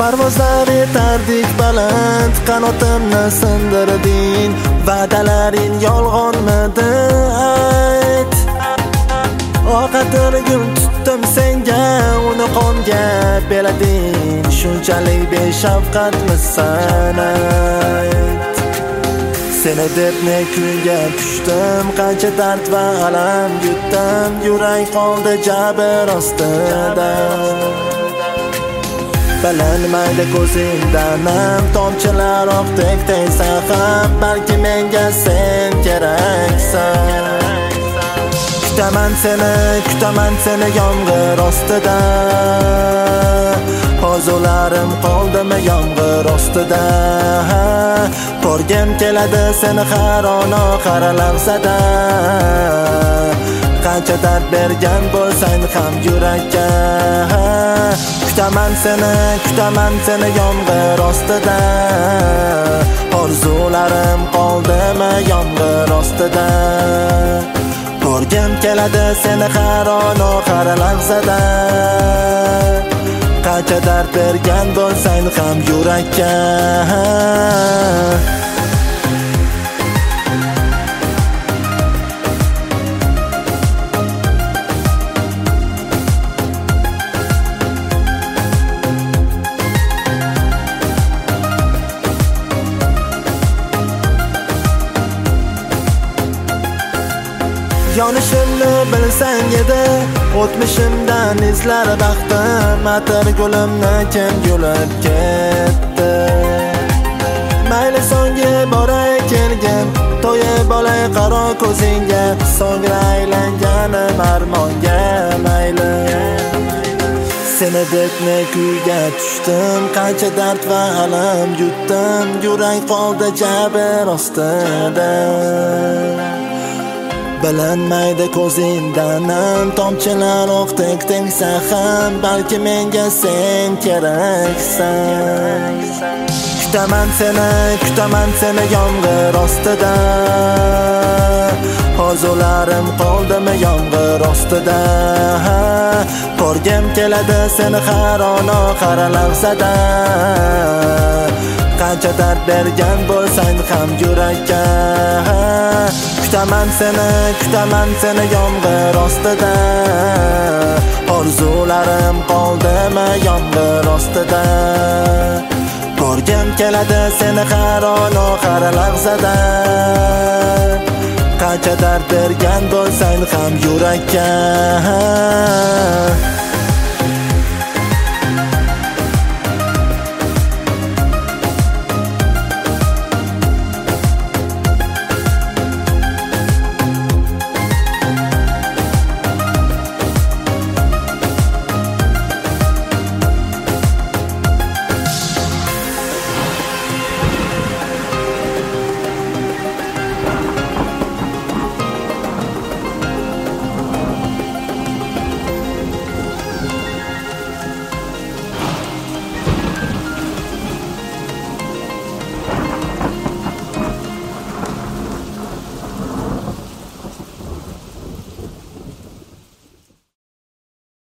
Parvozlar etardik baland, qanotimni sindirding. Va'dalaring yolg'onmidi ayt. Oqatirgim tutdim senga, uni qonga belading. Shunchalik beshafqatmisan ayt. Seni deb ne kuyga tushdim, qancha dard va alam yutdim. Yurak qoldi jabr ostida. Bilinmaydi ko'zingdan nam tomchilar oqdek tegsa ham, balki menga sen keraksan. Kutaman seni yomg'ir ostida. Orzularim qoldimi yomg'ir ostida. Ko'rgim keladi seni har on har lahzada. Qancha dard bergan bo'lsang ham yurakka. Kutaman seni yomg'ir ostida. Orzularim qoldimi yomg'ir ostida. Ko'rgim keladi seni har on har lahzada. Qancha dard bergan bo'lsang ham yurakka. Yonishimni bilsang edi, o'tmishimdan izlar baxtim. Atir gulimni kim yulib ketdi. Mayli so'nggi boray kelgin, to'yib olay qaro ko'zingga. So'ngra aylanganim armonga mayli. Seni deb ne kuyga tushdim, qancha dard va alam yutdim. Yurak qoldi jabr ostida. Bilinmaydi ko'zingdan nam tomchilar oqdek tegsa ham, balki menga sen keraksan. Kutaman seni yomg'ir ostida. Orzularim qoldimi yomg'ir ostida. Ko'rgim keladi seni har on har lahzada. Qancha dard bergan bo'lsang ham yurakka. Kutaman seni yomg'ir ostida. Orzularim qoldimi yomg'ir ostida. Ko'rgim keladi seni har on har lahzada. Qancha dard bergan bo'lsang ham yurakka.